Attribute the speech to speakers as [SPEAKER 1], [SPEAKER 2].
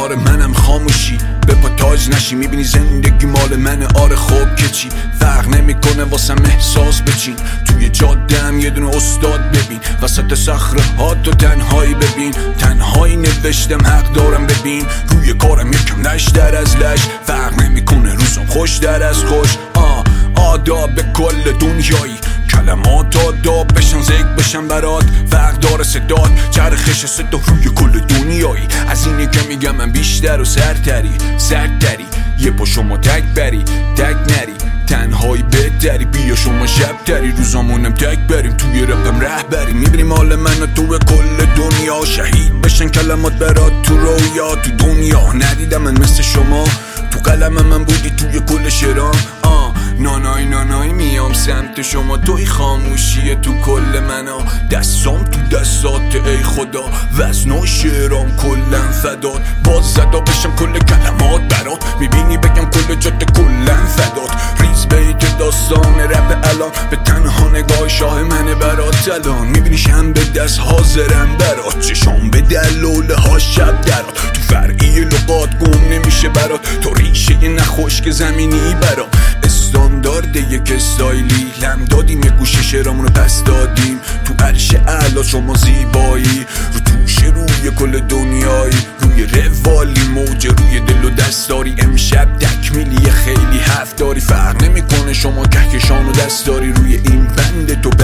[SPEAKER 1] آره منم خاموشی به پا تاج نشی، میبینی زندگی مال منه آره خوب که چی، فرق نمیکنه واسم احساس بچین، توی جاده هم یه دونه استاد ببین، وسط صخره ها تو تنهایی ببین، تنهایی نوشتم حق دارم ببین، روی کارم یکم نشتر از لش، فرق نمیکنه روزم خوش در از خوش. آداب کل دنیایی، کلمات آداب بشن ذکر بشن برات، فرق داره صدات چرخش صدا روی کل دنیایی، از اینی که میگم من بیشتر و سرتری یه پا شما تک بری تک نری، تنهایی بهتری بیا شما شب تری، روزامونم تک بریم توی رقم رهبری، میبینیم حال من و تو کل دنیا، شهید بشن کلمات برات تو رویا، تو دنیا ندیدم من مثل شما، تو قلم من بودی توی کل شرام. نانای نانای میام سمت شما، توی خاموشیه تو کل منا، دستام تو دستات ای خدا، وزن و شعرام کلن فدات، باز زدا بشم کل کلمات برات، میبینی بگم کل جاده کلن فدات، ریز بیت داستان رپ الان، به تنها نگاه شاه منه برات الان، میبینی شم به دست حاضرم برات، چشام به دلوله ها شب درات، تو فرعی لغات گم نمیشه برات، تو ریشه نخوش که زمینی برات، استاندارد یک استایلی لم دادیم، یه گوشه شعرامونو پس دادیم، تو عرش اعلا شما زیبایی، رو توشه روی کل دنیایی، روی روالی موج روی دل و دستاری، امشب تکمیلی خیلی هفت داری، فرق نمیکنه شما کهکشان و دستاری، روی این بند تو